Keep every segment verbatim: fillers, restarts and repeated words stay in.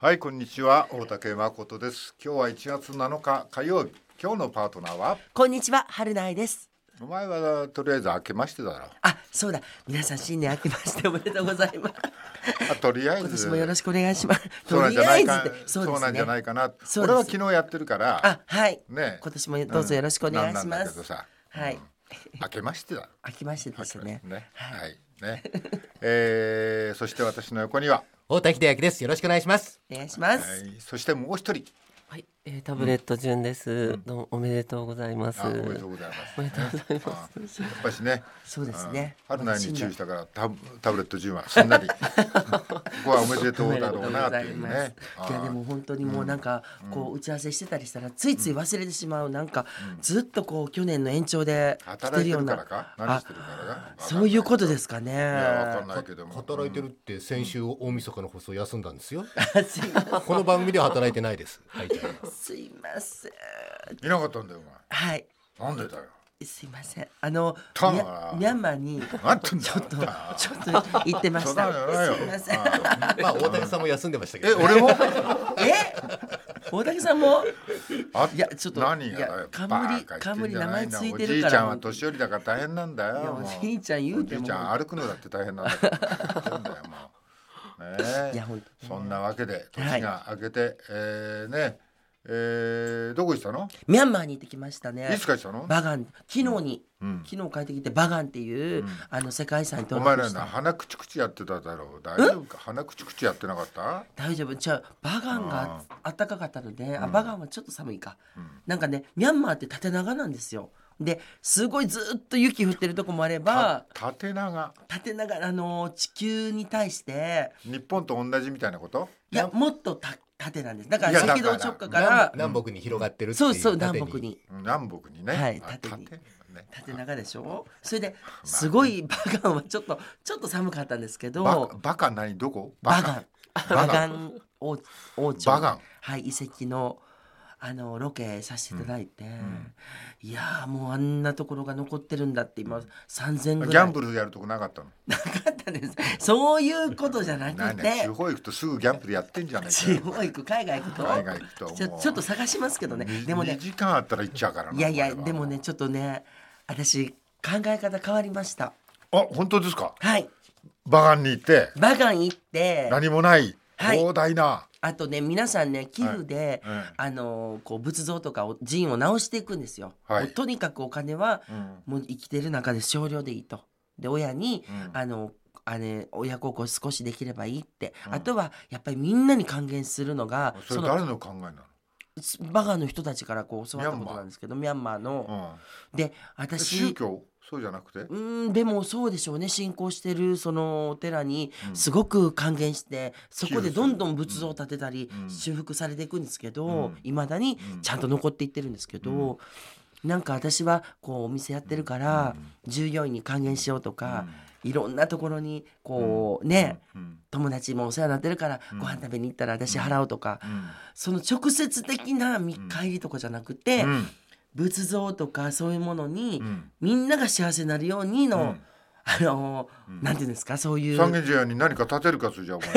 はい、こんにちは。大竹誠です。今日はいちがつなのか火曜日。今日のパートナーは、 こんにちは、春菜愛です。 お前はとりあえず明けましてだろ。 あ、そうだ。皆さん新年明けましておめでとうございます。 あ、とりあえず今年もよろしくお願いします。 そうなんじゃないか、 とりあえずってそうですね、そうなんじゃないかな。 そうです俺は昨日やってるからあ、はい。 ね、 今年もどうぞよろしくお願いしうんなんだます。 けどさ、 はい。 うん明けましてだ。 明けましてですね。 ね、 はい。 はい、ね。えー、そして私の横には、 大滝秀明です。よろしくお願いします。 お願いします。 はい、そしてもう一人、 はい、えー、タブレット順です、うん、どうもおめでとうございます。 あ、おめでとうございます。 おめでとうございます。 やっぱりね、 そうですね。 春菜に注意したからタブ、タブレットじゅうはすんなりここはおめでとうだろうなっていうね。 いやでも本当にもうなんかこう打ち合わせしてたりしたらついつい忘れてしまう、なんかずっとこう去年の延長で来てるような、 働いてるからか何してるからかそういうことですかね。いやわかんないけども、 働いてるって先週大晦日の放送休んだんですよ。 すいませんこの番組では働いてないです。はい、 すいません。 いなかったんだよはい。 お前。なんでだよ。 すいません。あのたミャミャンマーになんてんだちょっとちょっと行ってましそうだた。 よすいません。 まあ大谷さんも休んでましたけえ、 ど、ね。 俺もえ、大竹さんもあいやちょっと何がだいやよ。 冠バカ言ってん冠名じゃないな前ついておるから。 じいちゃんは年寄りだから大変なんだよ。 いやもうおじいちゃん言うてもおじいちゃん歩くのだって大変なんだから言ってんだよもう。ねえいや本当そんなわけで年が明けて、えーねえーどこ行ったの？ ミャンマーに行ってきましたね。 いつ帰ったの？ バガン、昨日に、 うん昨日帰ってきてバガンっていう、 うんあの世界遺産にお前ら登録した。 な鼻口口やってただろう。大丈夫か？鼻口口やってなかった？ 大丈夫。じゃあバガンがあったかかったので、あうんバガンはちょっと寒いか。 うんなんかね、ミャンマーって縦長なんですよ。ですごいずっと雪降ってるとこもあれば、 た縦長。 縦長あの地球に対して日本と同じみたいなこと？ いやもっとた縦なんです。だからいやだから赤道直下から南南北に広がってるっていそううそう縦南北に南北にね。 はいあ縦にね縦長でしょ。それですごいバガンはちょっとちょっと寒かったんですけど、 バカバカ何どこ？ バガンバガンバガン王王朝バガンはい遺跡のあのロケさせていただいて、いやーもうあんなところが残ってるんだって今さんぜんぐらいギャンブルやるとこなかったの？ なかったです。そういうことじゃなく何て地方行くとすぐギャンブルやってんじゃないか地よ。 方行く海外行くと海外行くともうちょちょっと探しますけどね。でもねに時間あったら行っちゃうからな。 いやいやお前はでもねちょっとね私考え方変わりました。 あ、本当ですか？ はいバガンに行ってバガン行って何もないはい広大な、 あとね皆さんね寄付で、 はいはいあのーこう仏像とかを寺院を直していくんですよ、 はいもうとにかくお金は、 うんもう生きてる中で少量でいいと。で親に、 うんあのあれ親孝行少しできればいいって、 うんあとはやっぱりみんなに還元するのがそのそれ誰の考えなの？ バガンの人たちからこう教わったことなんですけどミャンマーの、でうん、 私宗教そうじゃなくて、 うーんでもそうでしょうね。信仰してるそのお寺にうんすごく還元して、そこでどんどん仏像を建てたり、 うん修復されていくんですけうどんいま、未だにうんちゃんと残っていってるんですけど、なんか私はこうお店やってるから、従業員に還元しようとか、いろんなところにこう、ね、 うん友達もお世話になってるから、 うんご飯食べに行ったら私払うとか、 うんその直接的な見返りとかじゃなくて、 うん仏像とかそういうものに、 うんみんなが幸せになるようにの、 うんあのーうんなんていうんですかそういう三軒茶屋に何か建てるかそれじゃお前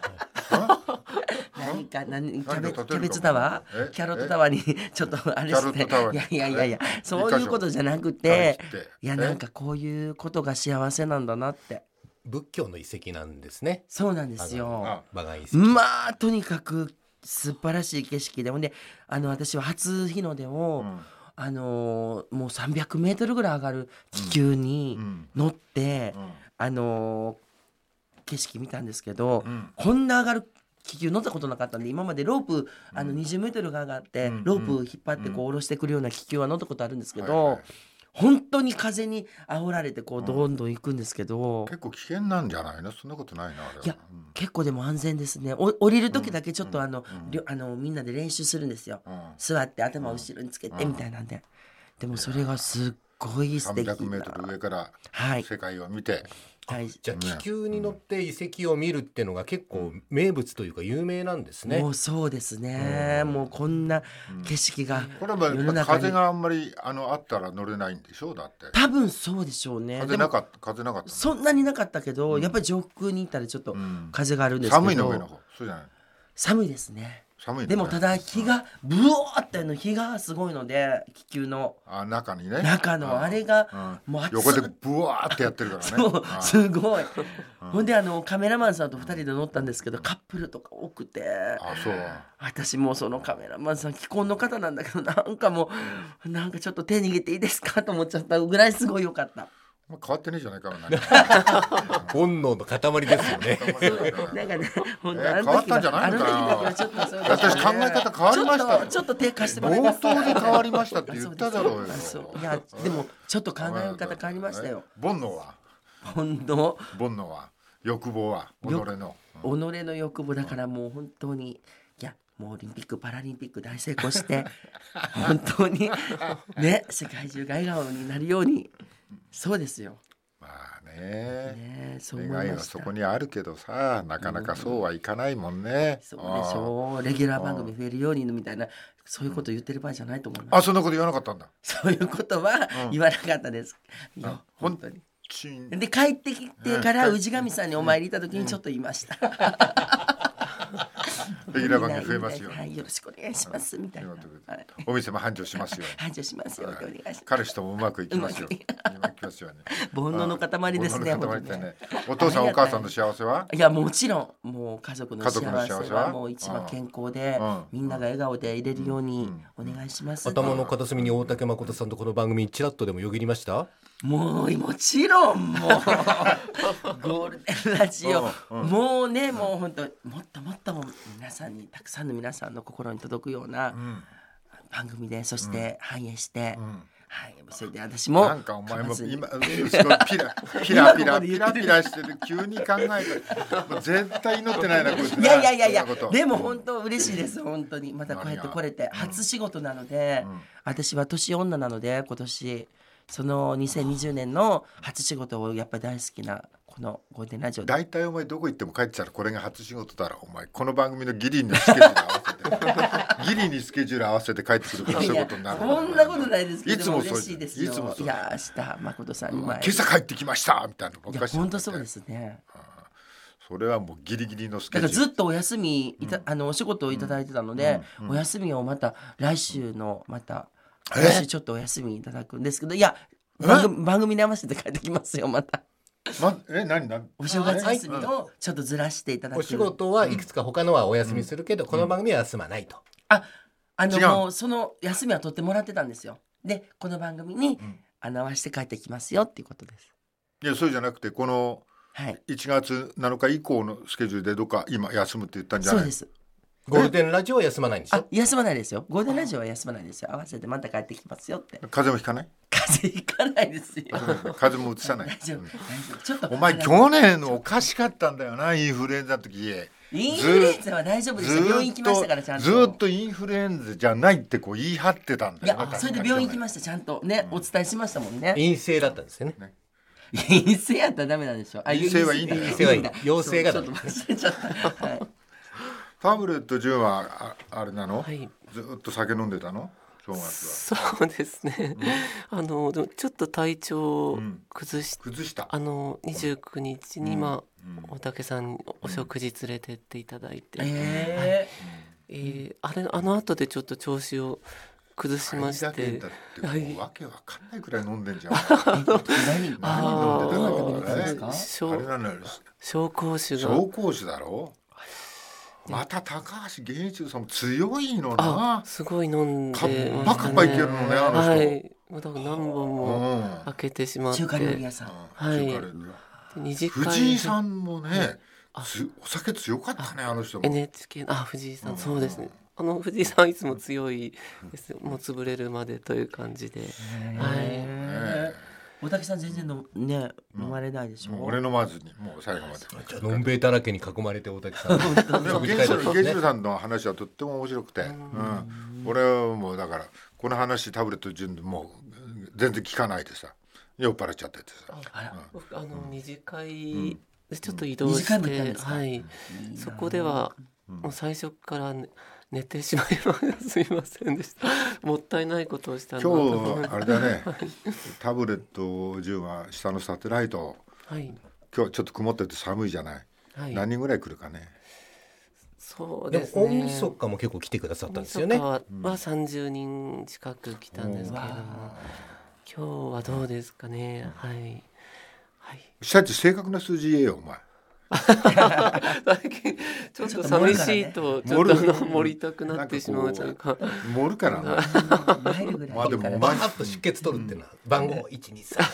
何か何キャベ何か建てるかキャベツタワえーキャロットタワーにちょっとあれキャロしてットタワーにいやいやいやいやえそういうことじゃなくはいて切っていやえなんかこういうことが幸せなんだなって仏教の遺跡なんですね。 そうなんですよ。 あバガン遺跡。 まあとにかく素晴らしい景色でほんであの私は初日の出を、 うんあのーもうさんびゃくメートルぐらい上がる気球にうん乗って、 うんあのー景色見たんですけど、 うんこんな上がる気球乗ったことなかったんで今までロープあのにじゅうメートルが上がって、 うんロープを引っ張ってこう下ろしてくるような気球は乗ったことあるんですけど、 はいはい本当に風に煽られてこうどんどん行くんですけど、 結構危険なんじゃないの？そんなことないなあれは。 いやうん結構でも安全ですね。お降りる時だけちょっとあの、 うんりょあのみんなで練習するんですよ。 うん座って頭を後ろにつけてみたいなんで、でもそれがすっごい素 300 敵なメートル上からはい世界を見て、 はいじゃあ気球に乗って遺跡を見るっていうのが結構名物というか有名なんですね。 もうそうですね、もうこんな景色がこれは世の中に風があんまりあのあったら乗れないんでしょう？だって多分そうでしょうね。 風でもなかった風なかったそんなになかったけど、やっぱり上空に行ったらちょっとうん風があるんですけど、 寒いの上の方そうじゃない？ 寒いですね。 寒いね。 でもただ気がブワーっての日がすごいので気球のあ中にね中のあれがもう熱い横でブワーってやってるからね。 そうすごい。ほんであのカメラマンさんとふたりで乗ったんですけどカップルとか多くて、 あそう私もそのカメラマンさん既婚の方なんだけどなんかもうなんかちょっと手握っていいですかと思っちゃったぐらいすごい良かった。 変わってねえじゃないかな。 本能の塊ですよね。 なんかね、本当えーあの時変わったんじゃないのかなあの時だけはちょっとそういう私考え方変わりましたよちょっとちょっと手貸してもらいます冒頭で変わりましたって言っただろうよ。 あそういやでもちょっと考え方変わりましたよ。 煩悩は本当煩悩は欲望は己の己の欲望だからもう本当にいやもうオリンピックパラリンピック大成功して本当にね世界中が笑顔になるようにそうですよ。 まあねねそう思いました。 願いはそこにあるけどさなかなかそうはいかないもんね。 そうでしょう。レギュラー番組増えるようにみたいなそういうこと言ってる場合じゃないと思います。 あそんなこと言わなかったんだ。 そういうことは言わなかったですよ、本当に。で帰ってきてから氏神さんにお参り行った時にちょっと言いました。 レギュラー番組増えますように、 はい、よろしくお願いしますみたいな、はい、 お店も繁盛しますように繁盛しますようにお願いします。 彼氏ともうまくいきますようにいきますように。 煩悩の塊ですね。 煩悩の塊ってね。お父さんお母さんの幸せはいやもちろんもう家族の幸家族の幸せせははもう一番健康でみんなが笑顔で入れるようにお願いします。 頭の片隅に大竹誠さんとこの番組ちらっとでもよぎりました？ もうもちろんもうゴールデンラジオもうねもう本当もっともっと皆さんにたくさんの皆さんの心に届くような番組でそして反映して、はい、それで私もなんかお前も今すごいピラピラピラピラピラしてる急に考えたもう絶対祈ってないなこいつ。 いやいやいやいやでも本当嬉しいです本当にまたこうやってこれて初仕事なので、うん、私は年女なので今年そのにせんにじゅうねんの初仕事をやっぱり大好きなこのゴールデンラジオで。 大体お前どこ行っても帰ってたらこれが初仕事だろお前この番組のギリにスケジュール合わせてギリにスケジュール合わせて帰ってくるからそういうことになる。 そんなことないですけどいつもそう嬉しいですよ。 いつもそういや明日誠さんに前今朝帰ってきましたみたいなのいや本当そうですね。 それはもうギリギリのスケだジュール。 からずっとお休みいた、うん、あのお仕事をいただいてたので、うんうん、お休みをまた来週のまた来週ちょっとお休みいただくんですけどいや番組, 番組に合わせて帰ってきますよまた、 ま、え何何お正月休みをちょっとずらしていただく。 お仕事はいくつか他のはお休みするけど、うん、この番組は休まないと、 ああのもうその休みは取ってもらってたんですよ。でこの番組に、うん、あの合わせて帰ってきますよっていうことです。 いやそうじゃなくてこのいちがつなのか以降のスケジュールでどっか今休むって言ったんじゃない？ そうです。 ゴールデンラジオは休まないんですよ。 あ休まないですよ。ゴールデンラジオは休まないですよ。合わせてまた帰ってきますよって。 風邪もひかない？ 風邪ひかないですよ。 風邪もうつさない。 大丈夫、大丈夫。ちょっとお前去年のおかしかったんだよなインフルエンザの時。 インフルエンザは大丈夫でした。病院行きましたからちゃんと。 ずっとインフルエンザじゃないってこう言い張ってたんだよ。 いやそれで病院行きましたちゃんとね、うん、お伝えしましたもんね。 陰性だったんですよね。ね陰性やったらダメなんでしょ。 陰性はいいんだよ。 陰性はいいんだ。陽性がダメ。 ちょっと忘れちゃった。はい。 タブレットじゅうは あ, あれなの、はい、ずっと酒飲んでたの正月は。そうですね、うん、あのでもちょっと体調を崩し、 うん、崩したあのにじゅうくにちに今、うん、大竹さんにお食事連れてっていただいて、うんえーはいえー、あれあの後でちょっと調子を崩しまして、 はい、わけわかんないくらい飲んでんじゃん。 何飲んでたんですか？ 紹興酒が紹興酒だろ。また高橋源一郎さんも強いのな。 すごい飲んでましたね。 バカバカいけるのねあの人。 はい。だから何本も開けてしまって。 中華料理屋さん。 はい。 二次会藤井さんもね、お酒強かったねあの人も。 エヌエイチケー あ藤井さんそうですね。あの藤井さんいつも強いですもう潰れるまでという感じで。はい。 大竹さん全然のね飲まれないでしょ、うん、 俺飲まずにもう最後までじゃあのんべいだらけに囲まれて大竹さんでもゲジルさんの話はとっても面白くて、うん、俺はもうだからこの話タブレット順でもう全然聞かないでさ酔っ払っちゃっててさあ、うん、あの二次会でちょっと移動して、うん、はい、そこではもう最初から寝てしまいましたすいませんでしたもったいないことをした今日あれだねタブレットじゅうは下のサテライト、はい、今日ちょっと曇ってて寒いじゃない、はい、何人ぐらい来るかね。 そうでもですね。 大晦日も結構来てくださったんですよね。 大晦日ははさんじゅうにん近く来たんですけれども、今日はどうですかね。はいはい。 シャチ正確な数字言えよお前。 最近ちょっと寂しいとちょっとあの盛りたくなってしまうというか、 盛るからな。 入るぐらいまあでもお前バーッと出血取るっていうのは番号いちにさん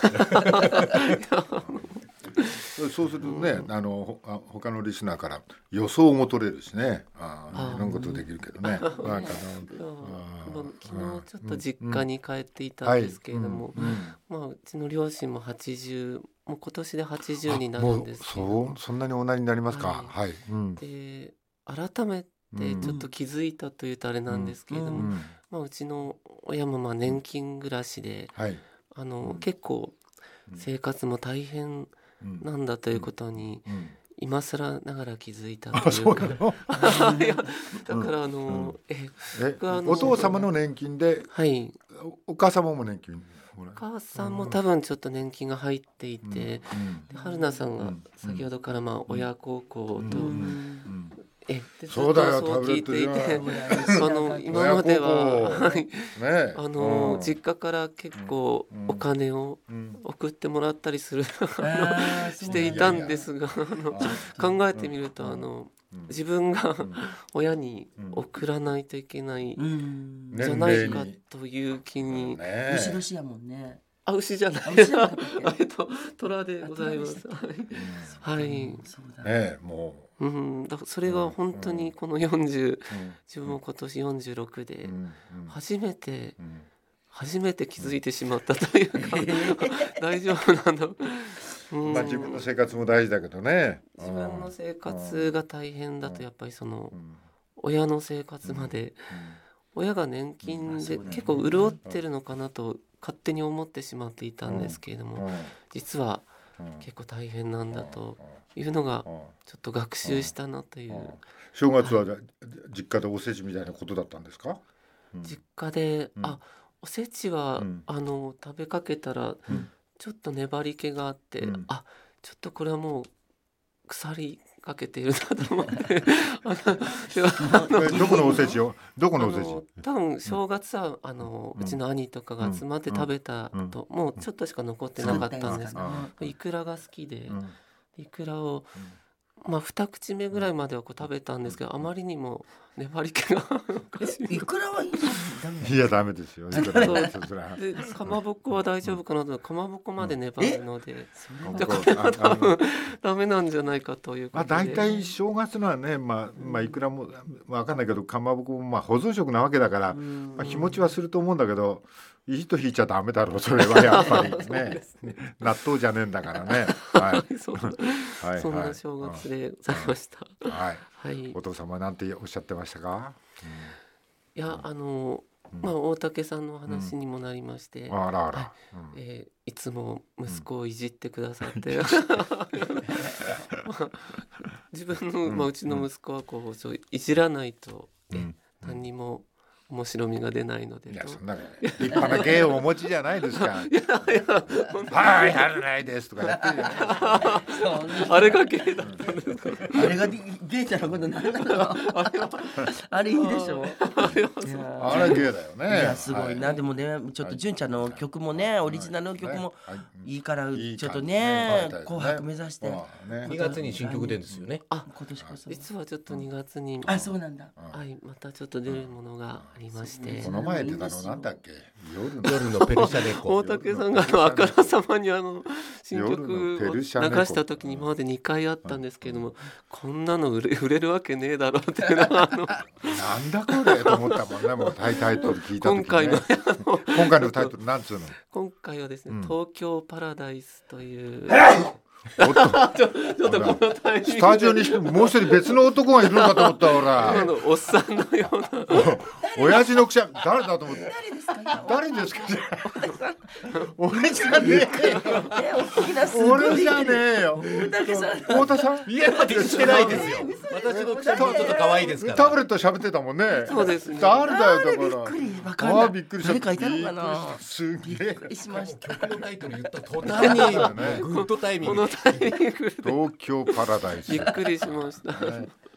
そうするとね、あのほ他のリスナーから予想も取れるしね、ああいろんなことできるけどね。なんかなまあ昨日ちょっと実家に帰っていたんですけれども、まあうちの両親もはちじゅう、もう今年ではちじゅうになるんですけど、 そうそんなにおなりになりますか。はい。うん、 で改めてちょっと気づいたというとあれなんですけれども、 うんまあうちの親もまあ年金暮らしで、 はいあの結構生活も大変なんだということにうん今更ながら気づいたあといそううか、 なの。 いやだからあの、ええ僕はあのお父様の年金ではいおお母様も年金もらお母さんも多分ちょっと年金が入っていて、で春菜さんが先ほどからまあ親孝行と、 うんえでそうだよずっとそう聞いていタブレて、 ットあの今までは、 親孝行はいねあの、 うん実家から結構お金をうん送ってもらったりするあーしていたんですが、あの考えてみるとあの自分が親に送らないといけないうんじゃないかという気に、 ね牛年やもんね。 あ牛じゃないあ牛じゃなかったっけえっと虎でございます。はい、はいそうだねもうん、だからそれが本当にこのよんじゅう、 う自分も今年よんじゅうろくでうんうん初めてうん初めて気づいてしまったというか大丈夫なんだ、うんまあ自分の生活も大事だけどね。 自分の生活が大変だとやっぱりそのうん親の生活まで親が年金で結構潤ってるのかなと勝手に思ってしまっていたんですけれども、実は結構大変なんだというのがちょっと学習したなという。 正月は実家でおせちみたいなことだったんですか。 実家で、 うんあおせちは、 うんあの食べかけたらうんちょっと粘り気があって、 うんあちょっとこれはもう腐りかけているなと思ってあのではあのえどこのおせちをどこのおせあのち。 多分正月はあの、うちの兄とかが集まって食べたと、もうちょっとしか残ってなかったんですけど、 うんイクラが好きで、 うんイクラを、まあ二口目ぐらいまではこう食べたんですけど、あまりにも粘り気がおかしいいくらはいいのダメいやダメですよ。いくらそうそそれはでかまぼこは大丈夫かなと、かまぼこまで粘るので、 そじゃあこれは多分ダメなんじゃないかというまあことで、 大体正月のはね、まあまあいくらもわかんないけど、かまぼこもまあ保存食なわけだから、まあ日持ちはすると思うんだけど、糸引いちゃダメだろうそれはやっぱりね。納豆じゃねえんだからね。はい。 そうはいそんな正月でございました。 はい。 はい。 お父様はなんておっしゃってましたか。 いやあの、まあ大竹さんの話にもなりまして、 あらあら。 えーいつも息子をいじってくださって、まあ自分の、まあ、うちの息子はこうそういじらないと、え何にも面白みが出ないのでと、 いやそんな立派な芸をお持ちじゃないですか。 いやいや本当はいやらないですとかやってるじゃないですか。 あれが芸だったんですか。 あれがゲイちゃんのことなんなの。あれいいでしょ。 あれ芸だよね。 いやすごいな、でもねちょっと純ちゃんの曲もね、オリジナルの曲もいいからちょっとね紅白目指してにがつに新曲出るんですよね。 あ今年こそ。 実はちょっとにがつに、 あそうなんだ。 はいまたちょっと出るものがありまして、 この前出たのなんだっけ。夜の夜のペルシャ猫。 大竹さんがあのあからさまにあの新曲夜のペを流ルシャ猫した時に今までにかいあったんですけれども、こんなの売れ売れるわけねえだろうっていうのはあのなんだこれと思ったもんね。もうタイタイトル聞いた時ね。 今回の今回のタイトルなんつうの。 今回はですね、東京パラダイスというおっとちょちょっとこのタイミングでスタジオにもう一人別の男がいるのかと思ったほあら。 のおっさんのような親父のくしゃみ誰だと思って。 誰ですか。 誰ですか。俺じゃねえよ。 え大きなすごい俺じゃねえよ。 大竹さん。 太田さん。 いやしてないですよ。私のくしゃみもちょっと可愛いですから。 タブレット喋ってたもんね。 そうですね誰だよだびっから。 くりわかんない。 ああびっくりした。 誰かいたのかな。 すげえ。 びっくりしました。 曲のタイトル言った途端にグッドタイミング。 このタイミングで東京パラダイス。 びっくりしました。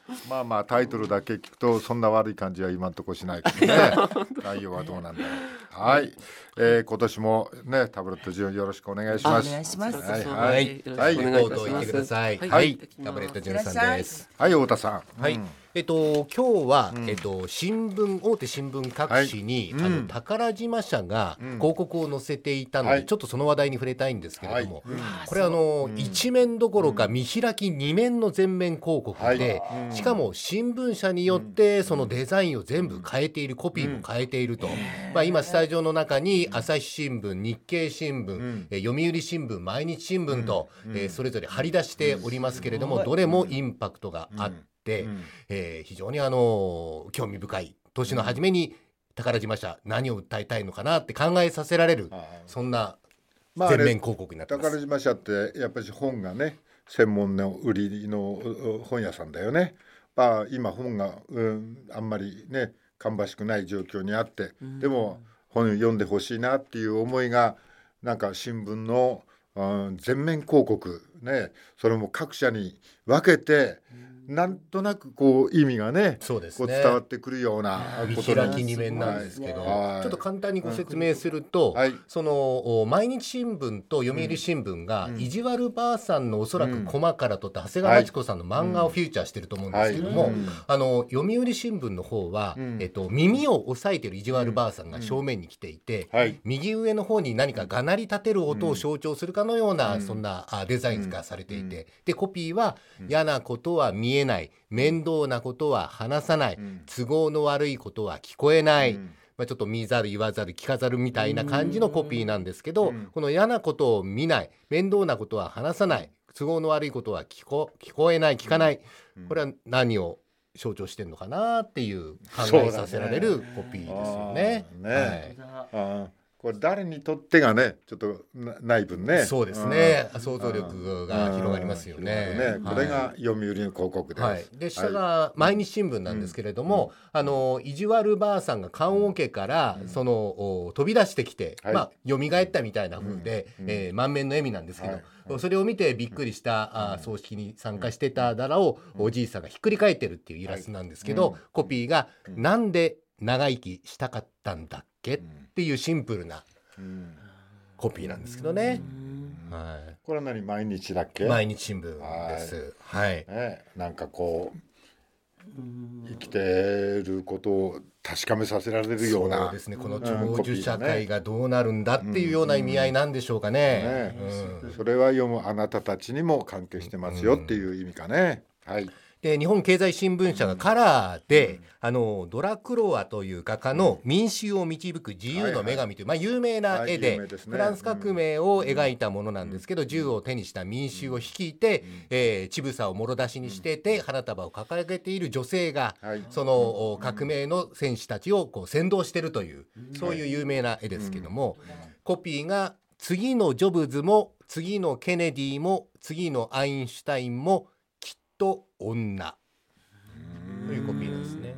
まあまあタイトルだけ聞くとそんな悪い感じは今んとこしないけどね内容はどうなんだろう。はい、えー、今年もねタブレットジュンよろしくお願いします。 お願いします。 はいははいい、 はい、 リポート行ってください。 はい、 はい、 行ってきますタブレットジュンさんです。 はい、太田さん。 はい、 うんえっと今日は、 うんえっと新聞大手新聞各紙に、 はいうんあの宝島社がうん広告を載せていたので、 はいちょっとその話題に触れたいんですけれども、 はいうんこれあの、 うん一面どころか見開き二面の全面広告で、 はいうんしかも新聞社によってそのデザインを全部変えている、コピーも変えていると、まあ、今スタジオの中に朝日新聞、日経新聞、 んえー読売新聞、毎日新聞と、 うんえーそれぞれ貼り出しておりますけれども、どれもインパクトがあって、 うんえー非常にあの興味深い、年の初めに宝島社何を訴えたいのかなって考えさせられる、 あーそんなまあ全面広告になってます。 宝島社ってやっぱり本がね専門の売りのう本屋さんだよね。まあ今本が、うん、あんまりね芳しくない状況にあって、でも本読んでほしいなっていう思いがなんか新聞の、うん、全面広告ね、それも各社に分けてなんとなくこう意味がねそうですね、 こう伝わってくるような見ことなん開き二面なんですけど、 はいちょっと簡単にご説明すると、 はいそのお毎日新聞と読売新聞が、 うん意地悪ばあさんのおそらうんくコマから取った長谷川町子さんの漫画をフィーチャーしてると思うんですけども、 はいうんあの読売新聞の方は、 うんえっと、耳を押さえてる意地悪ばあさんが正面に来ていて、 はい右上の方に何かがなり立てる音を象徴するかのような、 うんそんなあデザインがされていて、 うんでコピーは、嫌なことは見えない、面倒なことは話さない、 うん都合の悪いことは聞こえない、 うんまあ、ちょっと見ざる言わざる聞かざるみたいな感じのコピーなんですけど、 うんこの嫌なことを見ない、面倒なことは話さない、都合の悪いことは聞こ聞こえない、聞かない、これは何を象徴してるのかなっていう考えさせられるコピーですよね。 そうだねあーこれ誰にとってがねちょっとなない分ねそうですね、想像力が広がりますよね。 広がるねこれはが読売の広告です、 はい、で下が毎日新聞なんですけれども、あの意地悪ばあさんが棺桶からそのお飛び出してきて、 はいまあ蘇ったみたいな風で、 うんえー満面の笑みなんですけど、 はいそれを見てびっくりしたあ葬式に参加してただらをおじいさんがひっくり返ってるっていうイラストなんですけど、 はいコピーが、なんで長生きしたかったんだっけっていうシンプルなうんコピーなんですけどね。はこれは何毎日だっけい、毎日新聞です。はい、 ね、なんかこう生きてることを確かめさせられるようなそうですね、この長寿社会がどうなるんだっていうような意味合いなんでしょうかね。 ねうんそれは読むあなたたちにも関係してますよっていう意味かね。はいで日本経済新聞社がカラーで、あのドラクロワという画家の民衆を導く自由の女神という、まあ、有名な絵はいで有名ですねフランス革命を描いたものなんですけど、銃を手にした民衆を率いて、えー、乳房をもろ出しにしてて花束を掲げている女性が、 はいそのお革命の戦士たちをこう先導しているという、そういう有名な絵ですけども、コピーが次のジョブズも次のケネディも次のアインシュタインもきっと女というコピーなんですね。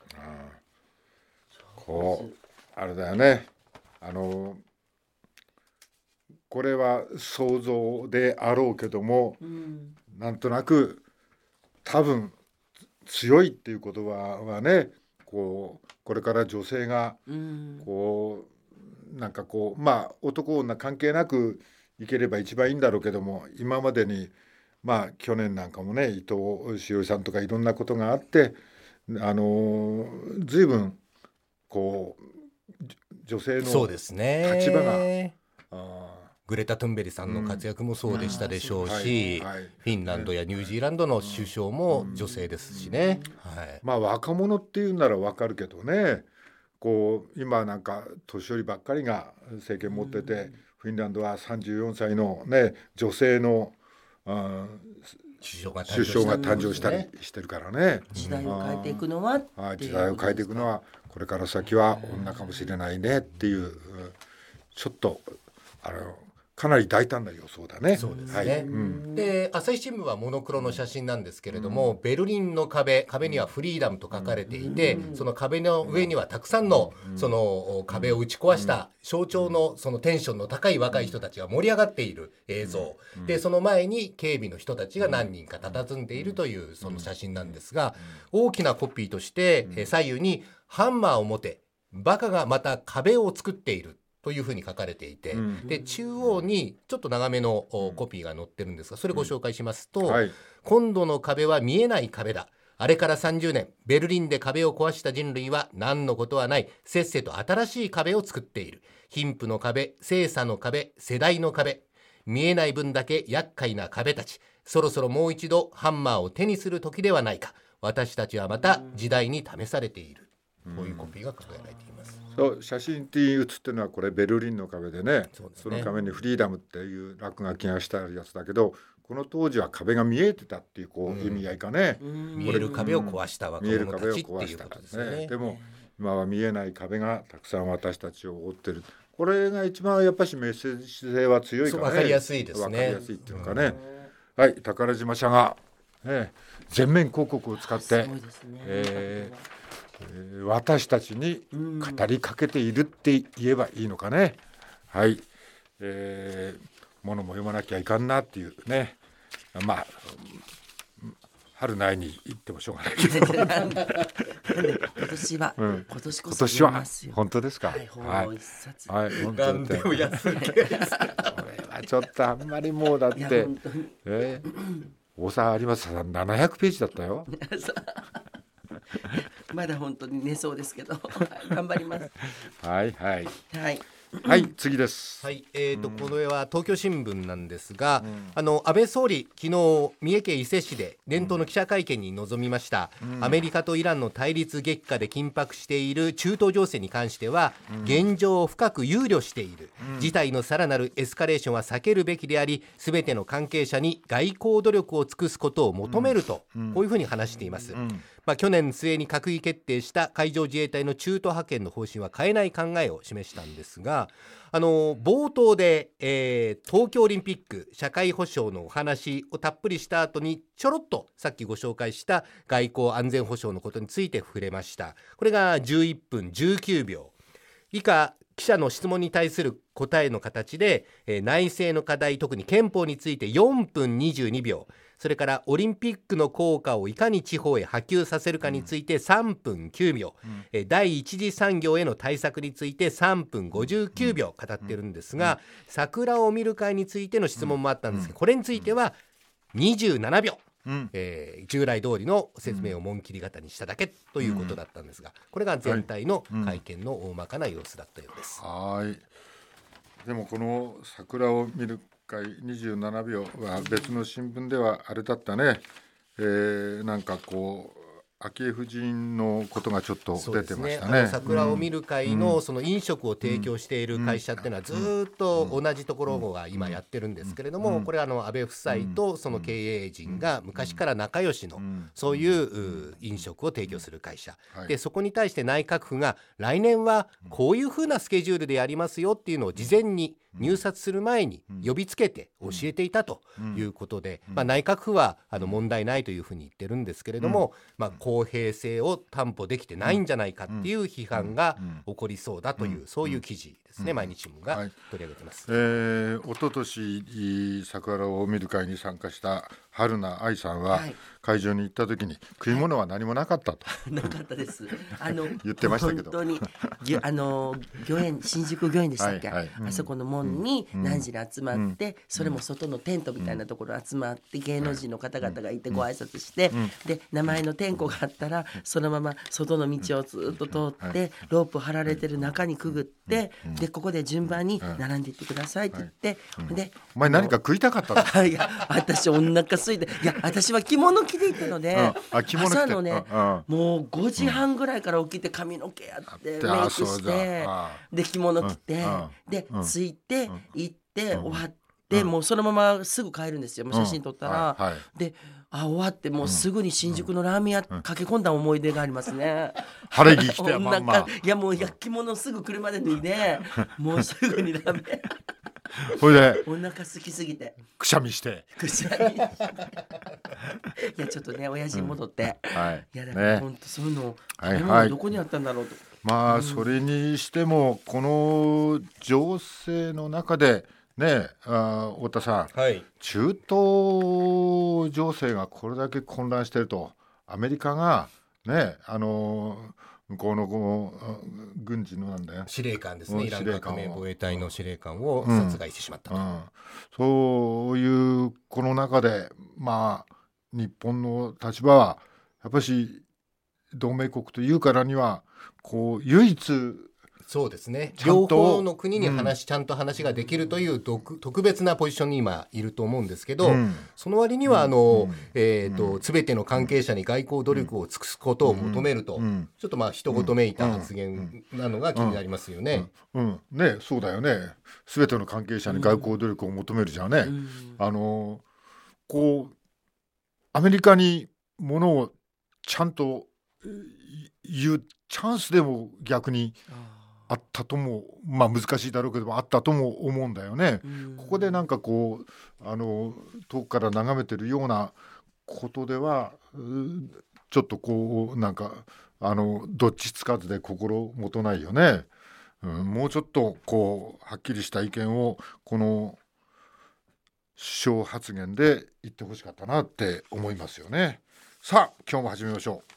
こうあれだよねあのこれは想像であろうけども、 うんなんとなく多分強いっていう言葉はねこうこれから女性がうんこうなんかこうまあ男女関係なくいければ一番いいんだろうけども、今までにまあ去年なんかもね伊藤詩織さんとかいろんなことがあってあの随分こう女性のそうですね。 立場があグレタ・トゥンベリさんの活躍もそうでしたでしょうーし、 はいはいフィンランドやニュージーランドの首相も女性ですしね。はい、 まあ若者っていうならわかるけどねこう今なんか年寄りばっかりが政権持ってて、フィンランドはさんじゅうよんさいの、ね、女性のあ首相が首相が誕生したりねしてるからね。 時代を変えていくのははい、時代を変えていくのはこれから先は女かもしれないねっていう、うんちょっとあのかなり大胆な予想だね。 そうですね、 はい、うん、 で朝日新聞はモノクロの写真なんですけれども、うん、ベルリンの壁壁にはフリーダムと書かれていて、うん、その壁の上にはたくさんのその壁を打ち壊した象徴のそのテンションの高い若い人たちが盛り上がっている映像で、その前に警備の人たちが何人か佇んでいるというその写真なんですが、大きなコピーとして左右にハンマーを持てバカがまた壁を作っているというふうに書かれていて、うん、で中央にちょっと長めのコピーが載ってるんですが、それご紹介しますと、うんはい、今度の壁は見えない壁だ。あれからさんじゅうねんベルリンで壁を壊した人類は何のことはない。せっせと新しい壁を作っている。貧富の壁、性差の壁、世代の壁、見えない分だけ厄介な壁たち。そろそろもう一度ハンマーを手にする時ではないか。私たちはまた時代に試されている。こういうコピーが掲げられています。 そう写真に写ってるのはこれベルリンの壁で ね, そうですね、その壁にフリーダムっていう落書きがしてあるやつだけど、この当時は壁が見えてたっていうこう、うん、意味合いかね、 うん、見える壁を壊した若者たちっていうことですね。 でも今は見えない壁がたくさん私たちを覆ってる。これが一番やっぱしメッセージ性は強いからね。 分かりやすいですね。 分かりやすいっていうかね、うん、はい、宝島社が、ね、全面広告を使って、そうですね、えーえー、私たちに語りかけているって言えばいいのかね、うん、はい、えー、物も読まなきゃいかんなっていうね、まあ春ないに言ってもしょうがないけど今年は、うん、今年こそ今年は本当ですか、はい、 本を一冊、 はいはい、何でも安いこれはちょっとあんまりもうだって、えー、大沢有馬さんななひゃくページだったよまだ本当に寝そうですけど頑張ります。 はいはいはいはい、次です。 はい、えーと、うん、これは東京新聞なんですが、うん、あの安倍総理昨日三重県伊勢市で伝統の記者会見に臨みました、うん、アメリカとイランの対立激化で緊迫している中東情勢に関しては、うん、現状を深く憂慮している、うん、事態のさらなるエスカレーションは避けるべきであり、すべての関係者に外交努力を尽くすことを求めると、うん、こういうふうに話しています、うん、まあ、去年末に閣議決定した海上自衛隊の中東派遣の方針は変えない考えを示したんですが、あの冒頭で、えー、東京オリンピック社会保障のお話をたっぷりした後にちょろっとさっきご紹介した外交安全保障のことについて触れました。これがじゅういっぷんじゅうきゅうびょう。以下記者の質問に対する答えの形で、えー、内政の課題、特に憲法についてよんぷんにじゅうにびょう、それからオリンピックの効果をいかに地方へ波及させるかについてさんぷんきゅうびょう、うん、え第一次産業への対策についてさんぷんごじゅうきゅうびょう語ってるんですが、桜を見る会についての質問もあったんですが、これについてはにじゅうななびょう、うんえー、従来通りの説明を紋切り型にしただけということだったんですが、これが全体の会見の大まかな様子だったようです。 はい、でもこの桜を見る会にじゅうななびょうは別の新聞ではあれだったね、えー、なんかこう昭恵夫人のことがちょっと出てましたね。 ね、桜を見る会のその飲食を提供している会社っていうのはずっと同じところが今やってるんですけれども、これはあの安倍夫妻とその経営陣が昔から仲良しのそういう飲食を提供する会社で、そこに対して内閣府が来年はこういうふうなスケジュールでやりますよっていうのを事前に入札する前に呼びつけて教えていたということで、まあ、内閣府はあの問題ないというふうに言ってるんですけれども、まあ、公平性を担保できてないんじゃないかっていう批判が起こりそうだという、そういう記事ですね、毎日新聞が取り上げてます。 はい、えー、一昨年桜を見る会に参加した春名愛さんは、はい、会場に行った時に食い物は何もなかったとなかったですあの言ってましたけど、 本当にあの御苑新宿御苑でしたっけ、はいはい、あそこの門に何時に集まって、うん、それも外のテントみたいなところ集まって芸能人の方々がいてご挨拶して、うん、で名前の点呼があったらそのまま外の道をずっと通ってロープ張られてる中にくぐって、でここで順番に並んでいってくださいって言って、はい、でお前何か食いたかったのいや私お腹空いて、いや私は着物着ていたので、うん、あ着物着て朝のね、うんうん、もうごじはんぐらいから起きて髪の毛やってメイクしてで着物着て、うん、で、うん、着いて行って終わって、うん、もうそのまますぐ帰るんですよ。もう写真撮ったら、うんはいはい、であ終わってもうすぐに新宿のラーメン屋駆け込んだ思い出がありますね。 晴れ着着てまんまいやもう焼き物すぐ車で脱いでもうすぐにラーメンそれでお腹空きすぎてくしゃみしてくしゃみいやちょっとね親父に戻って、 うん、はい、 いやだからね、 本当そういうの、 はいはい、 どこにあったんだろうと。 まあそれにしてもこの情勢の中でね、あ、太田さん、 はい、 中東情勢がこれだけ混乱していると、アメリカがね、あの向こうのこう軍事のなんだよ司令官ですね、イラン革命防衛隊の司令官をうん殺害してしまったと、 うん、そういうこの中でまあ日本の立場はやっぱし同盟国というからにはこう唯一そうですね、 ちゃんと両方の国に話、 うん、 ちゃんと話ができるという特別なポジションに今いると思うんですけど、 うん、 その割にはあの、 うん、 えーと、全ての関係者に外交努力を尽くすことを求めると、 うん、 ちょっとまあ一言めいた発言なのが気になりますよね。 うんうんうん、ね、そうだよね。全ての関係者に外交努力を求めるじゃね、うん、あのこうアメリカにものをちゃんと言うチャンスでも逆にあったとも、まあ難しいだろうけどあったとも思うんだよね。ここでなんかこうあの遠くから眺めてるようなことではちょっとこうなんかあのどっちつかずで心もとないよね、うん、もうちょっとこうはっきりした意見をこの首相発言で言ってほしかったなって思いますよね。さあ今日も始めましょう。